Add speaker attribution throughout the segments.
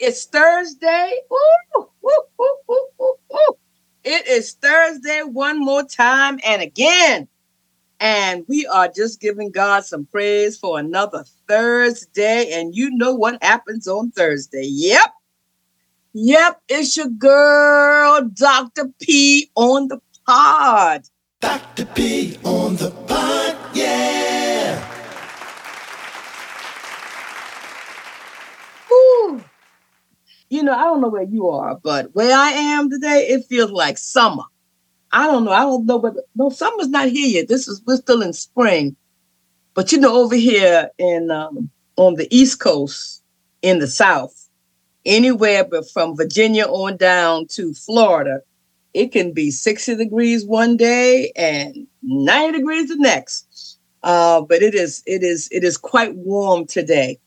Speaker 1: It's Thursday. Woo, woo, woo, woo, woo, woo. It is Thursday one more time and again. And we are just giving God some praise for another Thursday. And you know what happens on Thursday. Yep, it's your girl, Dr. P on the pod.
Speaker 2: Dr. P on the pod, yeah.
Speaker 1: Woo. You know, I don't know where you are, but where I am today, it feels like summer. I don't know, but no, summer's not here yet. We're still in spring. But you know, over here in on the East Coast, in the South, anywhere but from Virginia on down to Florida, it can be 60 degrees one day and 90 degrees the next. But it is quite warm today,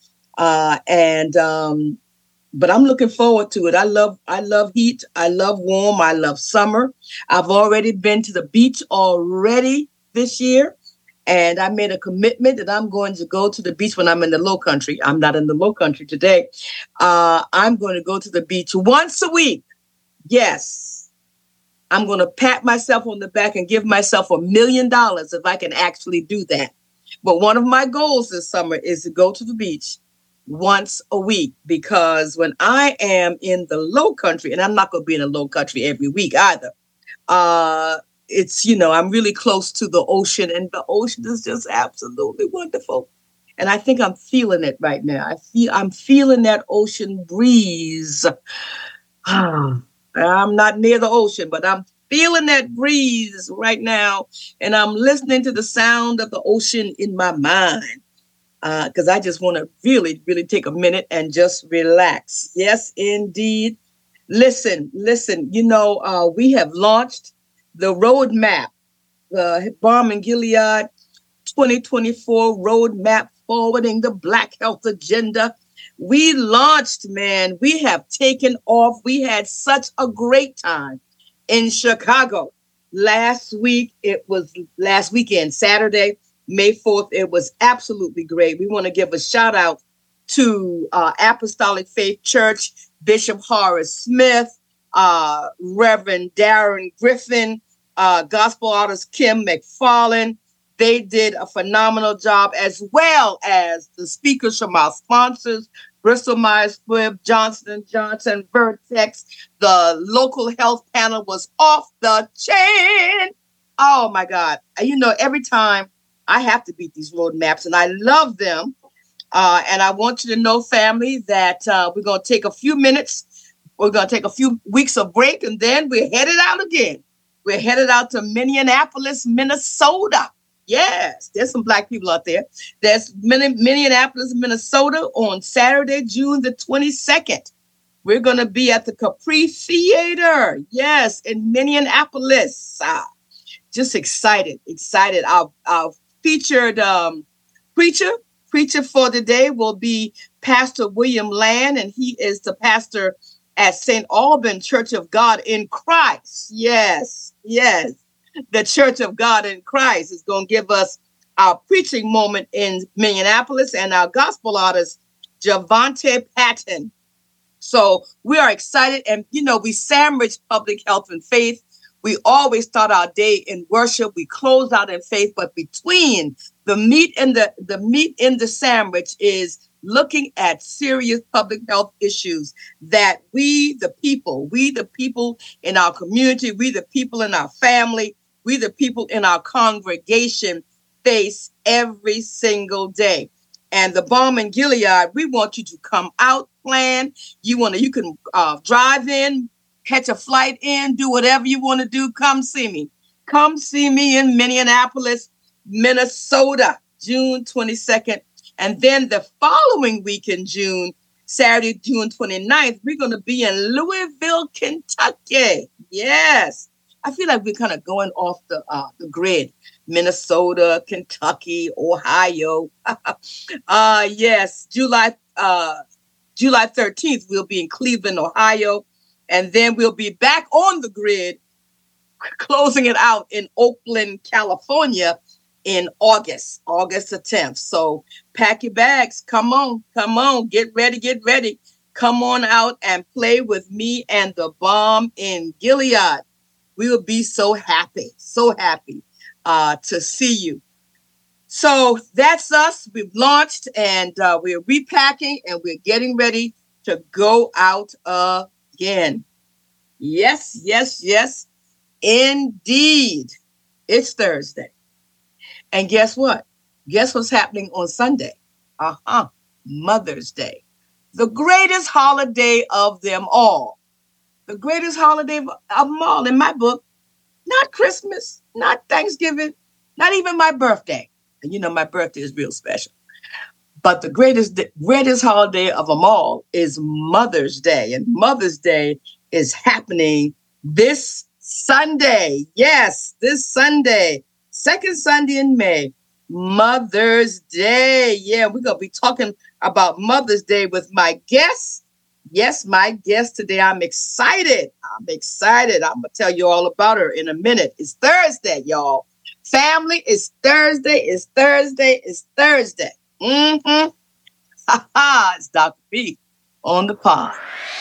Speaker 1: but I'm looking forward to it. I love heat. I love warm. I love summer. I've already been to the beach already this year. And I made a commitment that I'm going to go to the beach when I'm in the low country. I'm not in the low country today. I'm going to go to the beach once a week. Yes. I'm going to pat myself on the back and give myself $1 million if I can actually do that. But one of my goals this summer is to go to the beach once a week, because when I am in the low country, and I'm not going to be in the low country every week either, it's, you know, I'm really close to the ocean, and the ocean is just absolutely wonderful. And I think I'm feeling it right now. I'm feeling that ocean breeze. I'm not near the ocean, but I'm feeling that breeze right now. And I'm listening to the sound of the ocean in my mind. Because I just want to really, really take a minute and just relax. Yes, indeed. Listen, you know, we have launched the roadmap, the Balm and Gilead 2024 roadmap forwarding the Black health agenda. We launched, man. We have taken off. We had such a great time in Chicago. Last weekend, Saturday, May 4th, it was absolutely great. We want to give a shout out to Apostolic Faith Church, Bishop Horace Smith, Reverend Darren Griffin, gospel artist Kim McFarlane. They did a phenomenal job, as well as the speakers from our sponsors, Bristol Myers Squibb, Johnson & Johnson, Vertex. The local health panel was off the chain. Oh, my God. You know, every time I have to beat these roadmaps, and I love them. And I want you to know, family, that we're going to take a few minutes. We're going to take a few weeks of break, and then we're headed out again. We're headed out to Minneapolis, Minnesota. Yes, there's some Black people out there. There's Minneapolis, Minnesota on Saturday, June the 22nd. We're going to be at the Capri Theater. Yes, in Minneapolis. Just excited. Our featured preacher for the day will be Pastor William Land, and he is the pastor at St. Alban Church of God in Christ. Yes. The Church of God in Christ is going to give us our preaching moment in Minneapolis, and our gospel artist, Javante Patton. So we are excited. And, you know, we sandwich public health and faith. We always start our day in worship. We close out in faith. But between the meat and the sandwich is looking at serious public health issues that we the people in our community, we the people in our family, we the people in our congregation face every single day. And the Balm and Gilead, we want you to come out, plan. You can drive in, catch a flight in, do whatever you want to do. Come see me. Come see me in Minneapolis, Minnesota, June 22nd. And then the following week in June, Saturday, June 29th, we're going to be in Louisville, Kentucky. Yes. I feel like we're kind of going off the grid. Minnesota, Kentucky, Ohio. Yes, July 13th, we'll be in Cleveland, Ohio. And then we'll be back on the grid, closing it out in Oakland, California in August the 10th. So pack your bags. Come on. Get ready. come on out and play with me and the bomb in Gilead. We will be so happy to see you. So that's us. We've launched and we're repacking and we're getting ready to go out again. Yes, yes, yes, indeed. It's Thursday. And guess what? Guess what's happening on Sunday? Mother's Day. The greatest holiday of them all. The greatest holiday of them all in my book. Not Christmas, not Thanksgiving, not even my birthday. And you know my birthday is real special. But the greatest holiday of them all is Mother's Day. And Mother's Day is happening this Sunday. Yes, this Sunday, second Sunday in May. Mother's Day. Yeah, we're going to be talking about Mother's Day with my guest. Yes, my guest today. I'm excited. I'm going to tell you all about her in a minute. It's Thursday, y'all. Family, it's Thursday. It's Thursday. It's Thursday. It's Dr. B on the pod.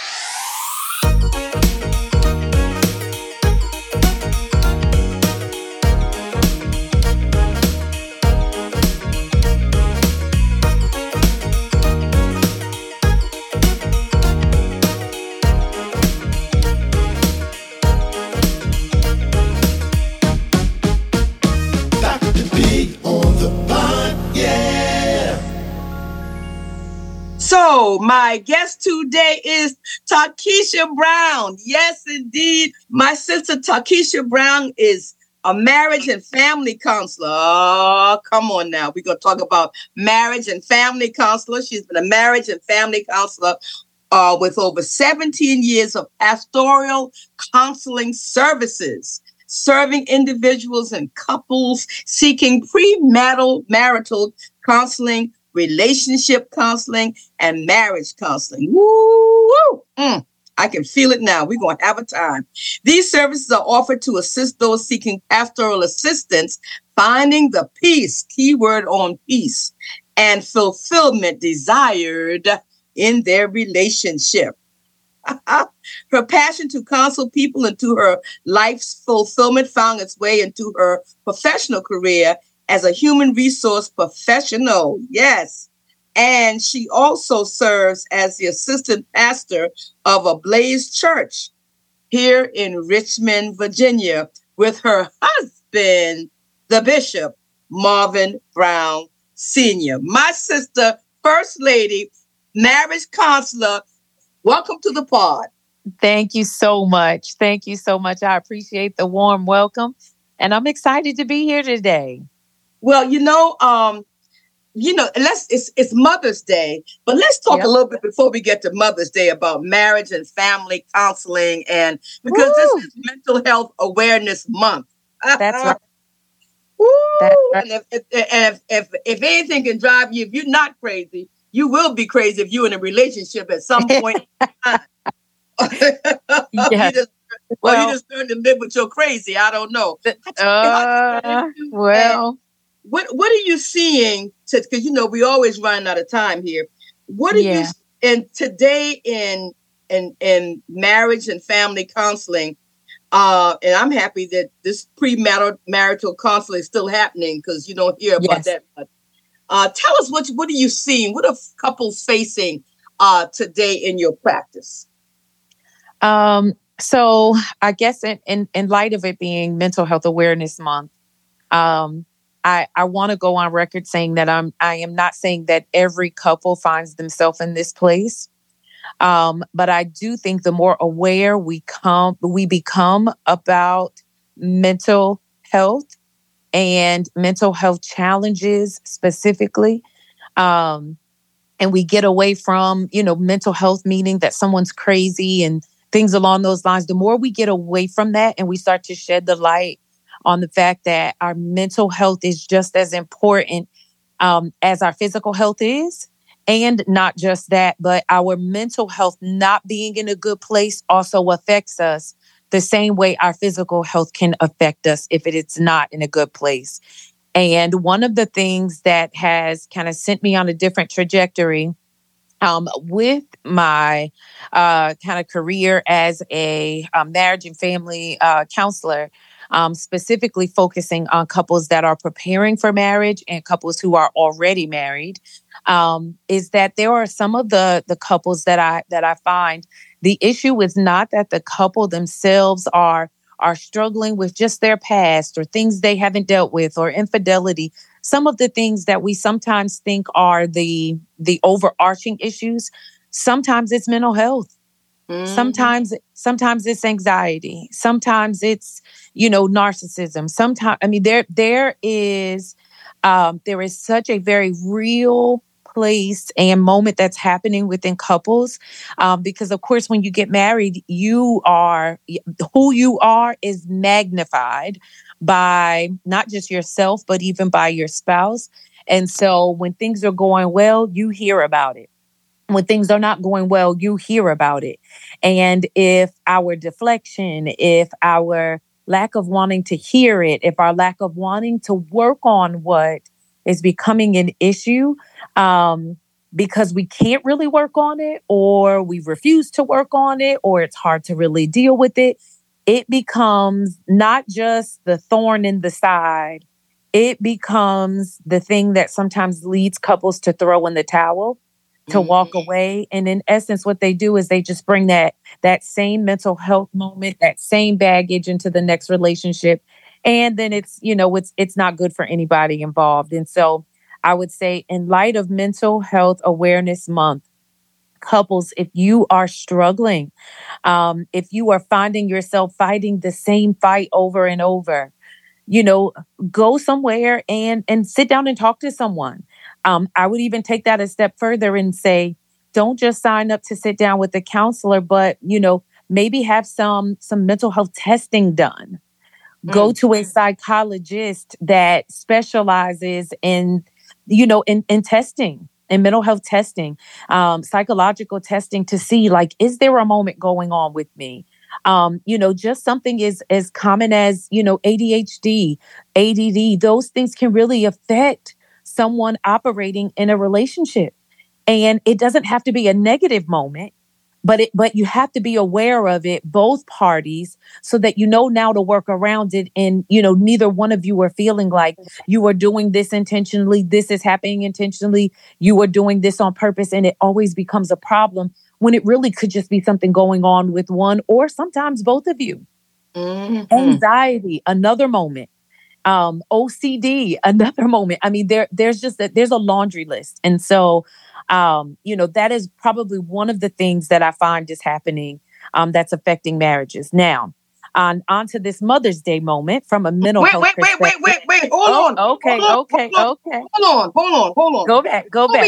Speaker 1: So my guest today is Takesha Brown. Yes, indeed. My sister Takesha Brown is a marriage and family counselor. Oh, come on now. We're going to talk about marriage and family counselor. She's been a marriage and family counselor with over 17 years of pastoral counseling services, serving individuals and couples seeking premarital counseling, relationship counseling, and marriage counseling. Woo! I can feel it now. We're going to have a time. These services are offered to assist those seeking pastoral assistance, finding the peace, keyword on peace, and fulfillment desired in their relationship. Her passion to counsel people into her life's fulfillment found its way into her professional career as a human resource professional. Yes. And she also serves as the assistant pastor of a Blaze Church here in Richmond, Virginia, with her husband, the Bishop, Marvin Brown Sr. My sister, First Lady, marriage counselor. Welcome to the pod.
Speaker 3: Thank you so much. Thank you so much. I appreciate the warm welcome. And I'm excited to be here today.
Speaker 1: Well, it's Mother's Day, but let's talk a little bit before we get to Mother's Day about marriage and family counseling, and because this is Mental Health Awareness Month.
Speaker 3: That's right.
Speaker 1: That's right. And if anything can drive you, if you're not crazy, you will be crazy if you're in a relationship at some point.
Speaker 3: Yes.
Speaker 1: You just learn to live with your crazy. I don't know. What are you seeing? Because we always run out of time here. What are you today in marriage and family counseling? And I'm happy that this premarital counseling is still happening because you don't hear about that much. Tell us what are you seeing? What are couples facing today in your practice?
Speaker 3: So I guess in light of it being Mental Health Awareness Month, I want to go on record saying that I am not saying that every couple finds themselves in this place. But I do think the more aware we become about mental health and mental health challenges specifically, and we get away from, mental health meaning that someone's crazy and things along those lines, the more we get away from that and we start to shed the light on the fact that our mental health is just as important as our physical health is. And not just that, but our mental health not being in a good place also affects us the same way our physical health can affect us if it is not in a good place. And one of the things that has kind of sent me on a different trajectory With my kind of career as a marriage and family counselor, specifically focusing on couples that are preparing for marriage and couples who are already married, is that there are some of the couples that I find the issue is not that the couple themselves are struggling with just their past or things they haven't dealt with or infidelity. Some of the things that we sometimes think are the overarching issues, sometimes it's mental health. Sometimes it's anxiety. Sometimes it's, narcissism. Sometimes, I mean, there is such a very real place and moment that's happening within couples. Because of course, when you get married, who you are is magnified by not just yourself, but even by your spouse. And so when things are going well, you hear about it. When things are not going well, you hear about it. And if our deflection, if our lack of wanting to hear it, if our lack of wanting to work on what is becoming an issue, because we can't really work on it, or we refuse to work on it, or it's hard to really deal with it, it becomes not just the thorn in the side. It becomes the thing that sometimes leads couples to throw in the towel, to walk away. And in essence, what they do is they just bring that same mental health moment, that same baggage into the next relationship. And then it's not good for anybody involved. And so I would say, in light of Mental Health Awareness Month, couples, if you are struggling, if you are finding yourself fighting the same fight over and over, go somewhere and sit down and talk to someone. I would even take that a step further and say, don't just sign up to sit down with a counselor, but, maybe have some mental health testing done. Go to a psychologist that specializes in testing, in mental health testing, psychological testing, to see, like, is there a moment going on with me? Just something as common as, ADHD, ADD, those things can really affect someone operating in a relationship. And it doesn't have to be a negative moment, but you have to be aware of it, both parties, so that now to work around it. And, neither one of you are feeling like you are doing this intentionally. This is happening intentionally. You are doing this on purpose. And it always becomes a problem when it really could just be something going on with one or sometimes both of you. Mm-hmm. Anxiety, another moment. OCD, another moment. I mean, there's a laundry list. And so, that is probably one of the things that I find is happening, that's affecting marriages. Now, on to this Mother's Day moment from a mental health perspective.
Speaker 1: Wait. Hold on.
Speaker 3: Okay.
Speaker 1: Hold on.
Speaker 3: Go back.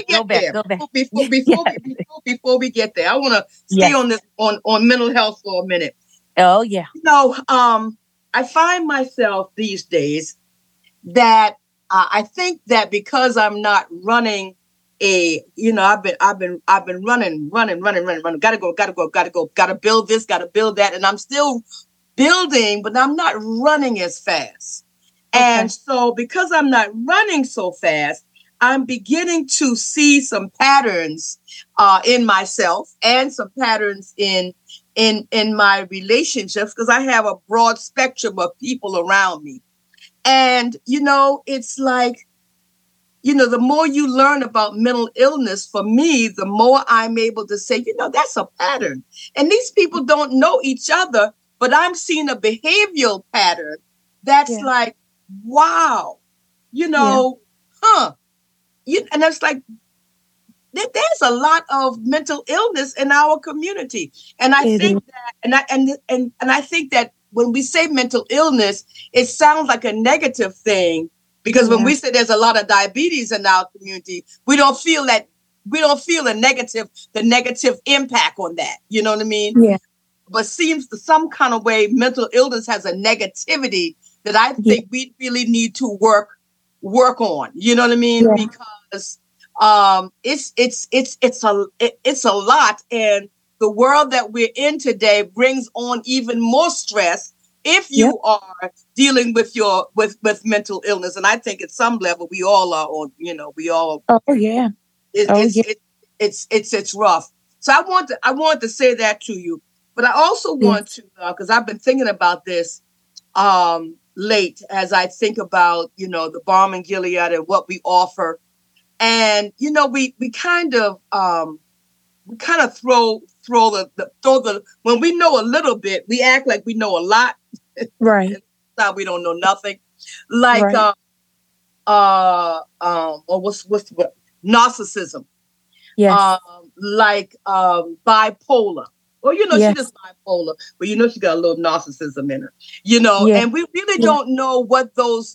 Speaker 1: Before we get there, I want to stay on this, on mental health for a minute.
Speaker 3: Oh, yeah.
Speaker 1: I find myself these days that I think that because I'm not running I've been running. Gotta go. Gotta build this, gotta build that. And I'm still building, but I'm not running as fast. Okay. And so because I'm not running so fast, I'm beginning to see some patterns in myself and some patterns in my relationships, because I have a broad spectrum of people around me. And, it's like, the more you learn about mental illness, for me, the more I'm able to say, that's a pattern. And these people don't know each other, but I'm seeing a behavioral pattern that's like, wow, and it's like, there's a lot of mental illness in our community. And I think that, and I think that when we say mental illness, it sounds like a negative thing, because when we say there's a lot of diabetes in our community, we don't feel the negative impact on that. You know what I mean? Yeah. But seems to some kind of way, mental illness has a negativity that I think we really need to work on. You know what I mean? Yeah. Because it's a lot, and the world that we're in today brings on even more stress if you are dealing with with mental illness. And I think at some level we all are on, we all.
Speaker 3: Oh yeah.
Speaker 1: It's it's rough. So I want to say that to you, but I also want to, because I've been thinking about this late as I think about, the Balm in Gilead and what we offer. And, we kind of throw the, when we know a little bit, we act like we know a lot.
Speaker 3: Right.
Speaker 1: We don't know nothing. Like,
Speaker 3: right.
Speaker 1: Or what's narcissism.
Speaker 3: Yes.
Speaker 1: Like bipolar. Well,
Speaker 3: Yes.
Speaker 1: she's just bipolar, but she got a little narcissism in her,
Speaker 3: Yes.
Speaker 1: and we really don't know what those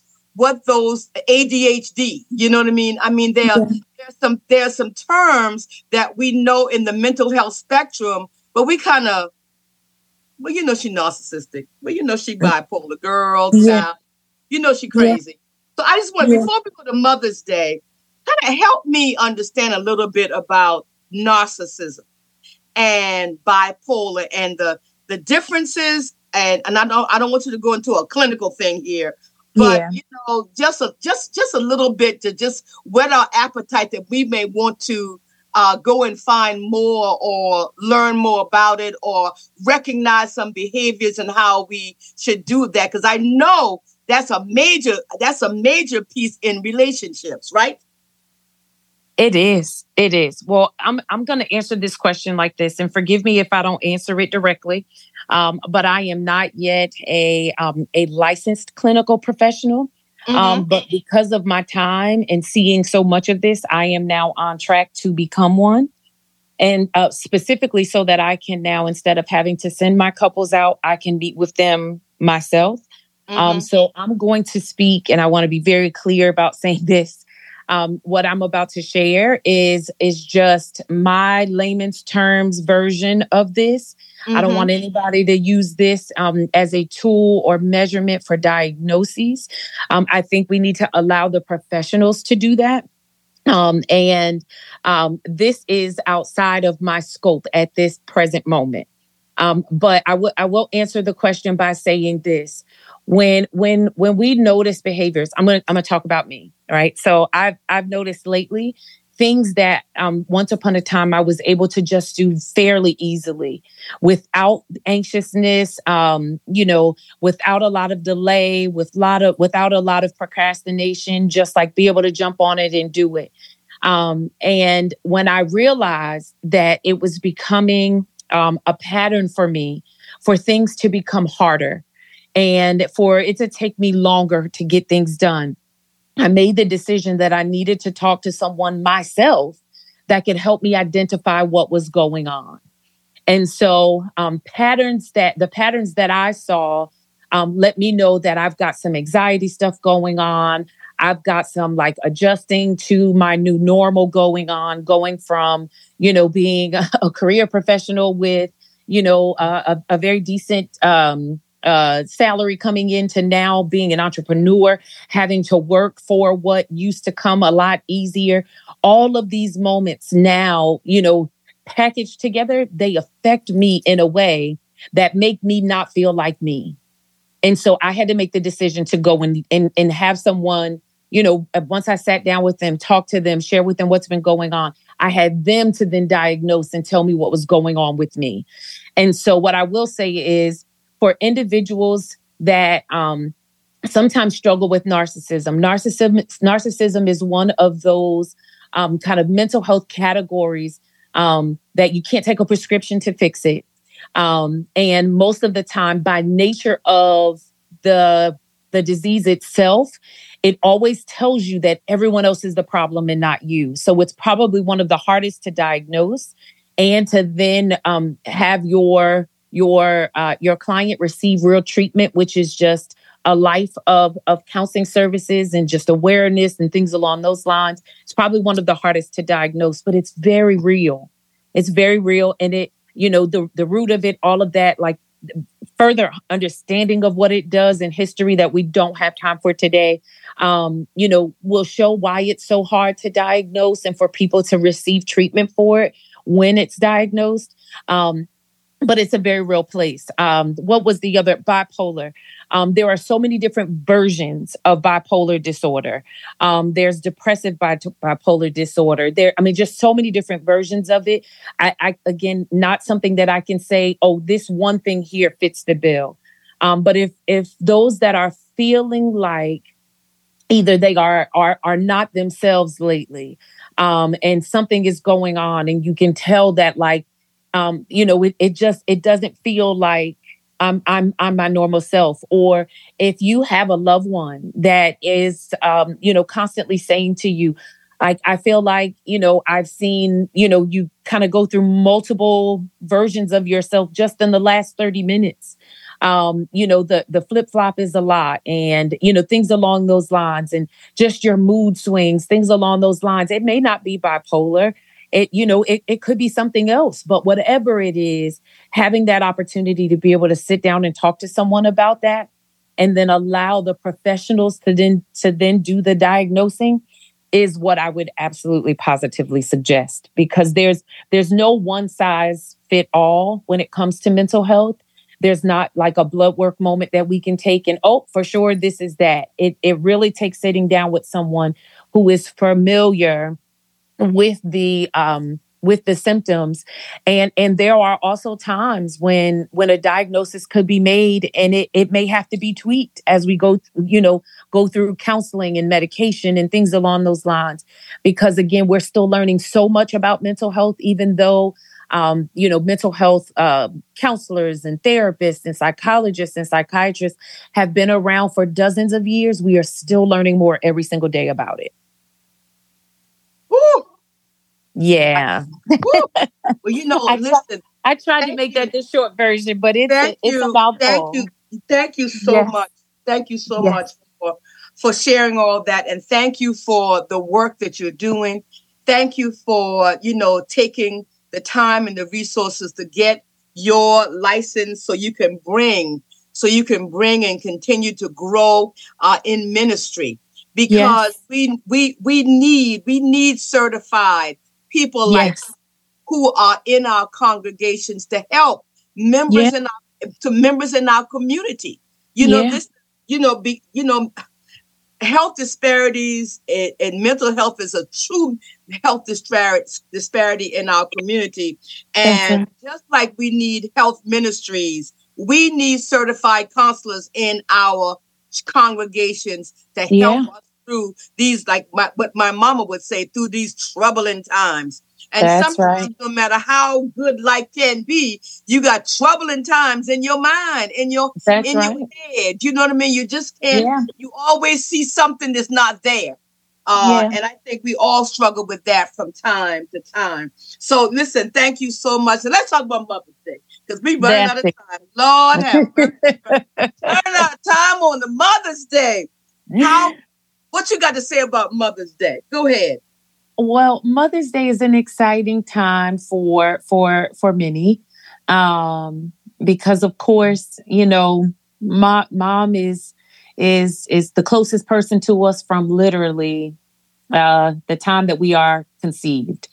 Speaker 1: ADHD, you know what I mean? I mean, there are some terms that we know in the mental health spectrum, but we kind of, she's narcissistic, but she bipolar, girl, child, she crazy. So I just want, before we go to Mother's Day, kind of help me understand a little bit about narcissism and bipolar and the differences. And I don't want you to go into a clinical thing here, but just a little bit to just whet our appetite that we may want to go and find more or learn more about it or recognize some behaviors and how we should do that. Because I know that's a major piece in relationships, right?
Speaker 3: It is. It is. Well, I'm going to answer this question like this, and forgive me if I don't answer it directly. But I am not yet a licensed clinical professional. But because of my time and seeing so much of this, I am now on track to become one. And specifically so that I can now, instead of having to send my couples out, I can meet with them myself. So I'm going to speak, and I want to be very clear about saying this. What I'm about to share is just my layman's terms version of this. I don't want anybody to use this as a tool or measurement for diagnoses. I think we need to allow the professionals to do that. And this is outside of my scope at this present moment. But I will answer the question by saying this. When we notice behaviors, I'm gonna talk about me, right? So I've noticed lately things that once upon a time I was able to just do fairly easily without anxiousness, without a lot of delay, without a lot of procrastination, just like be able to jump on it and do it. And when I realized that it was becoming a pattern for me for things to become harder and for it to take me longer to get things done, I made the decision that I needed to talk to someone myself that could help me identify what was going on. And so the patterns that I saw let me know that I've got some anxiety stuff going on. I've got some like adjusting to my new normal going on, going from, being a career professional with, a very decent salary coming in to now being an entrepreneur, having to work for what used to come a lot easier. All of these moments now, packaged together, they affect me in a way that make me not feel like me. And so I had to make the decision to go and have someone, once I sat down with them, talk to them, share with them what's been going on, I had them to then diagnose and tell me what was going on with me. And so what I will say is for individuals that sometimes struggle with narcissism is one of those kind of mental health categories that you can't take a prescription to fix it. And most of the time, by nature of the disease itself, it always tells you that everyone else is the problem and not you. So it's probably one of the hardest to diagnose and to then have your client receive real treatment, which is just a life of counseling services and just awareness and things along those lines. It's probably one of the hardest to diagnose, but it's very real. It's very real. And it, the root of it, all of that, like further understanding of what it does in history that we don't have time for today, will show why it's so hard to diagnose and for people to receive treatment for it when it's diagnosed. but it's a very real place. What was the other bipolar? There are so many different versions of bipolar disorder. There's depressive bipolar disorder. Just so many different versions of it. Again, not something that I can say, oh, this one thing here fits the bill. But if those that are feeling like either they are not themselves lately, and something is going on, and you can tell that, like, it doesn't feel like I'm my normal self. Or if you have a loved one that is, constantly saying to you, like, I feel like, I've seen, you kind of go through multiple versions of yourself just in the last 30 minutes. The flip flop is a lot, and, things along those lines, and just your mood swings, things along those lines. It may not be bipolar. It could be something else, but whatever it is, having that opportunity to be able to sit down and talk to someone about that, and then allow the professionals to then do the diagnosing, is what I would absolutely positively suggest, because there's no one size fit all when it comes to mental health. There's not like a blood work moment that we can take and, oh, for sure, this is that. It really takes sitting down with someone who is familiar with the symptoms. And there are also times when a diagnosis could be made, and it may have to be tweaked as we go through counseling and medication and things along those lines. Because again, we're still learning so much about mental health, even though mental health counselors and therapists and psychologists and psychiatrists have been around for dozens of years. We are still learning more every single day about it.
Speaker 1: Woo!
Speaker 3: Yeah.
Speaker 1: Well, listen.
Speaker 3: I tried to make that the short version, but it's a mouthful.
Speaker 1: Thank you so much. Thank you so much for sharing all that, and thank you for the work that you're doing. Thank you for taking the time and the resources to get your license so you can bring and continue to grow in ministry, because we need certified people like who are in our congregations to help members in our community. Health disparities and mental health is a true health disparity in our community. And just like we need health ministries, we need certified counselors in our congregations to help us through these, like what my mama would say, through these troubling times. And sometimes, no matter how good life can be, you got troubling times in your mind, in your head. You know what I mean? You just can't. You always see something that's not there. And I think we all struggle with that from time to time. So listen, thank you so much. And let's talk about Mother's Day, because we run out of time. Lord have mercy. Run out of time on the Mother's Day. What you got to say about Mother's Day? Go ahead.
Speaker 3: Well, Mother's Day is an exciting time for many, because of course, mom is the closest person to us from literally the time that we are conceived,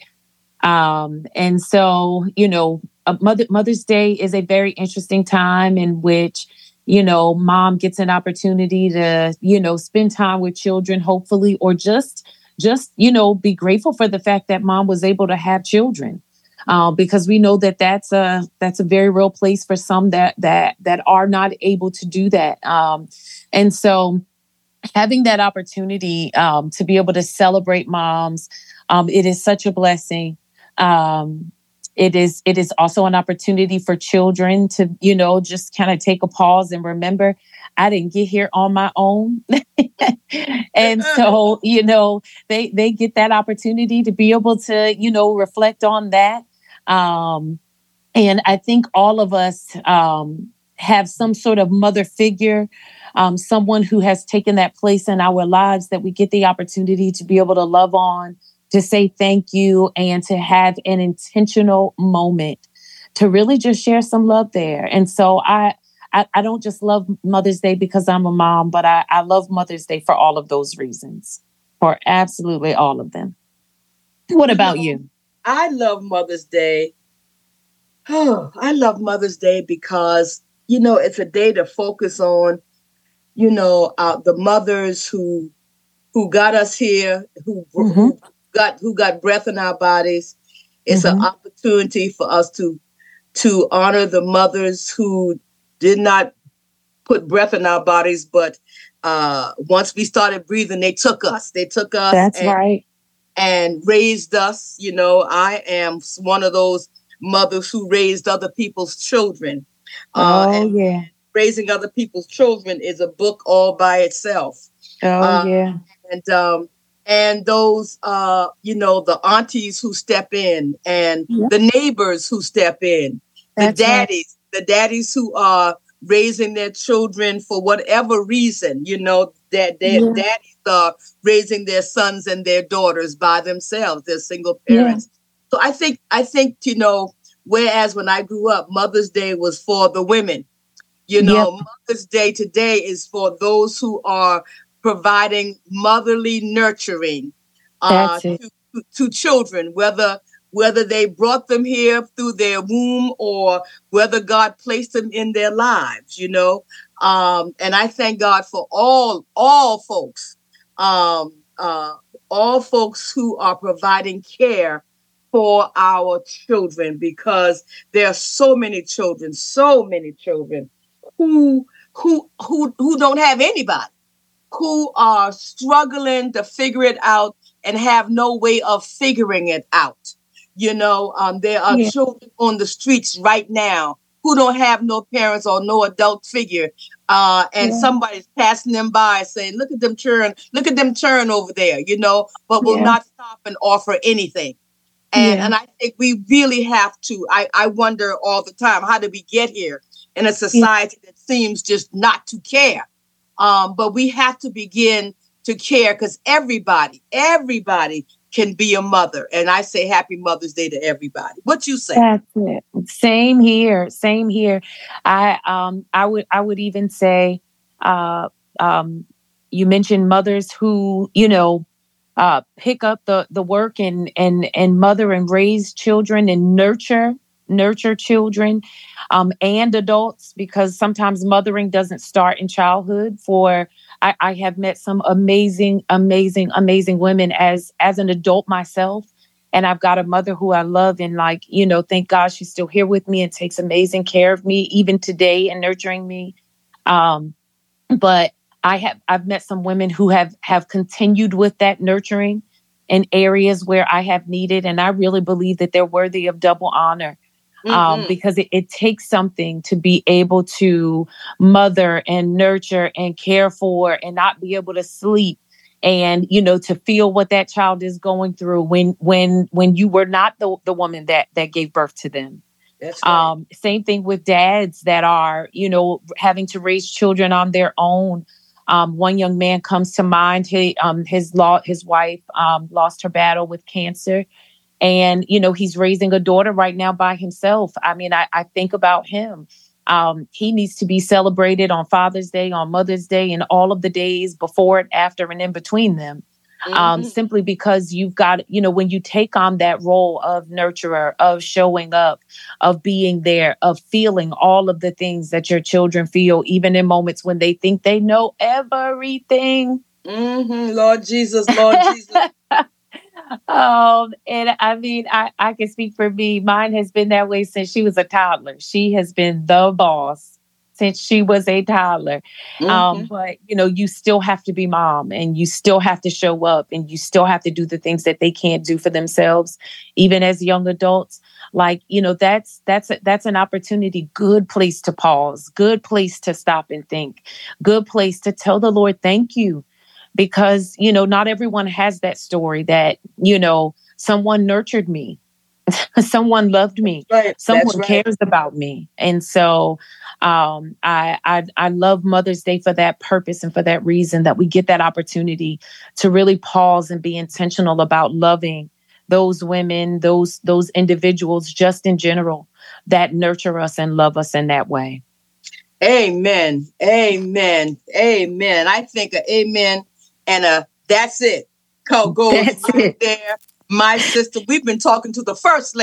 Speaker 3: and so Mother's Day is a very interesting time in which mom gets an opportunity to spend time with children, hopefully, or just be grateful for the fact that mom was able to have children, because we know that that's a very real place for some that are not able to do that. And so having that opportunity to be able to celebrate moms, it is such a blessing. It is also an opportunity for children to, just kind of take a pause and remember, I didn't get here on my own. And so, they get that opportunity to be able to, reflect on that. And I think all of us have some sort of mother figure, someone who has taken that place in our lives that we get the opportunity to be able to love on, to say thank you, and to have an intentional moment to really just share some love there. And so I don't just love Mother's Day because I'm a mom, but I love Mother's Day for all of those reasons, for absolutely all of them. What about you?
Speaker 1: I love Mother's Day Oh, I love Mother's Day because, it's a day to focus on, the mothers who got us here,
Speaker 3: Mm-hmm.
Speaker 1: who got breath in our bodies. It's an
Speaker 3: Mm-hmm.
Speaker 1: opportunity for us to honor the mothers who did not put breath in our bodies, but once we started breathing, they took us. They took us
Speaker 3: That's right.
Speaker 1: and raised us. I am one of those mothers who raised other people's children.
Speaker 3: Oh,
Speaker 1: And
Speaker 3: yeah.
Speaker 1: raising other people's children is a book all by itself.
Speaker 3: Oh,
Speaker 1: Uh,
Speaker 3: yeah.
Speaker 1: and those, the aunties who step in, and
Speaker 3: Yep.
Speaker 1: the neighbors who step in,
Speaker 3: That's right.
Speaker 1: the daddies who are raising their children for whatever reason, that their
Speaker 3: Yeah.
Speaker 1: daddies are raising their sons and their daughters by themselves. They're single
Speaker 3: Yeah.
Speaker 1: parents. So I think, whereas when I grew up, Mother's Day was for the women.
Speaker 3: Yep.
Speaker 1: Mother's Day today is for those who are providing motherly nurturing
Speaker 3: That's it.
Speaker 1: to children, whether they brought them here through their womb or whether God placed them in their lives. And I thank God for all folks, all folks who are providing care for our children, because there are so many children who don't have anybody, who are struggling to figure it out and have no way of figuring it out. There are
Speaker 3: Yeah.
Speaker 1: children on the streets right now who don't have no parents or no adult figure. And
Speaker 3: Yeah.
Speaker 1: somebody's passing them by saying, look at them turn over there, but will
Speaker 3: Yeah.
Speaker 1: not stop and offer anything. And
Speaker 3: Yeah.
Speaker 1: and I think we really have to. I wonder all the time, how did we get here in a
Speaker 3: Yeah.
Speaker 1: society that seems just not to care? But we have to begin to care, because everybody can be a mother. And I say Happy Mother's Day to everybody. What you say?
Speaker 3: That's it. Same here. Same here. I would even say, uh, um, you mentioned mothers who, pick up the work and mother and raise children and nurture children, and adults, because sometimes mothering doesn't start in childhood. I have met some amazing women as an adult myself. And I've got a mother who I love, and thank God she's still here with me and takes amazing care of me even today and nurturing me. But I've met some women who have continued with that nurturing in areas where I have needed, and I really believe that they're worthy of double honor. Because it takes something to be able to mother and nurture and care for and not be able to sleep, and to feel what that child is going through when you were not the woman that gave birth to them.
Speaker 1: That's right.
Speaker 3: Same thing with dads that are having to raise children on their own. One young man comes to mind. His wife lost her battle with cancer. And, he's raising a daughter right now by himself. I mean, I think about him. He needs to be celebrated on Father's Day, on Mother's Day, and all of the days before and after and in between them. Simply because you've got, when you take on that role of nurturer, of showing up, of being there, of feeling all of the things that your children feel, even in moments when they think they know everything.
Speaker 1: Lord Jesus.
Speaker 3: And I mean, I can speak for me. Mine has been that way since she was a toddler. She has been the boss since she was a toddler. But, you still have to be mom, and you still have to show up, and you still have to do the things that they can't do for themselves, even as young adults. That's an opportunity. Good place to pause, good place to stop and think, good place to tell the Lord, thank you. Because, not everyone has that story that, someone nurtured me, someone loved me,
Speaker 1: Right.
Speaker 3: someone
Speaker 1: That's right.
Speaker 3: cares about me. And so I love Mother's Day for that purpose and for that reason, that we get that opportunity to really pause and be intentional about loving those women, those individuals just in general that nurture us and love us in that way.
Speaker 1: Amen. Amen. Amen. I think an amen and that's it. Goes
Speaker 3: That's
Speaker 1: right
Speaker 3: it.
Speaker 1: there. My sister, we've been talking to the First Lady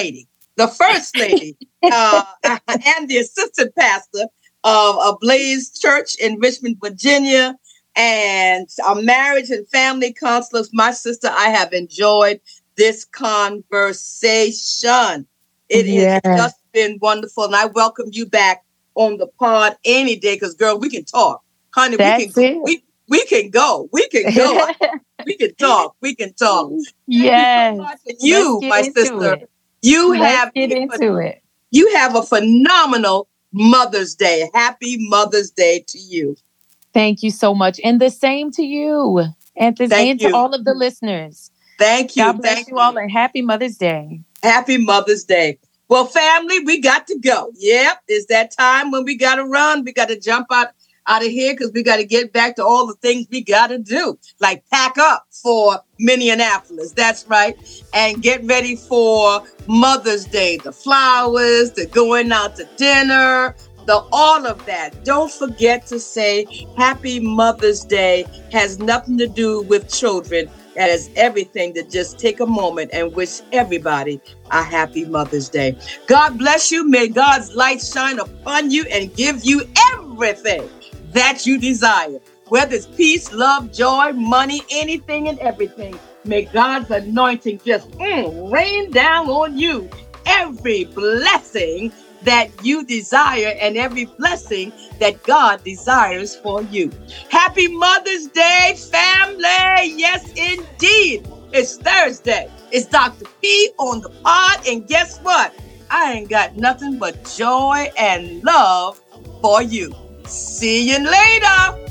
Speaker 1: the First Lady, and the Assistant Pastor of Blaze Church in Richmond, Virginia, and our marriage and family counselors. My sister, I have enjoyed this conversation. It has just been wonderful, and I welcome you back on the pod any day, because, girl, we can talk. Honey, we can go. We can go. We can talk. We can talk.
Speaker 3: Yes.
Speaker 1: You, my sister, you have a phenomenal Mother's Day. Happy Mother's Day to you.
Speaker 3: Thank you so much. And the same to you. And to all of the listeners.
Speaker 1: Thank you.
Speaker 3: God bless you all, and happy Mother's Day.
Speaker 1: Happy Mother's Day. Well, family, we got to go. Yep, it's that time when we got to run. We got to jump out of here, because we got to get back to all the things we got to do, like pack up for Minneapolis. That's right. And get ready for Mother's Day, the flowers, the going out to dinner, all of that. Don't forget to say Happy Mother's Day. Has nothing to do with children. That is everything to just take a moment and wish everybody a happy Mother's Day. God bless you. May God's light shine upon you and give you everything that you desire. Whether it's peace, love, joy, money, anything and everything. May God's anointing just rain down on you. Every blessing that you desire and every blessing that God desires for you. Happy Mother's Day, family. Yes, indeed. It's Thursday. It's Dr. P on the pod. And guess what? I ain't got nothing but joy and love for you. See you later.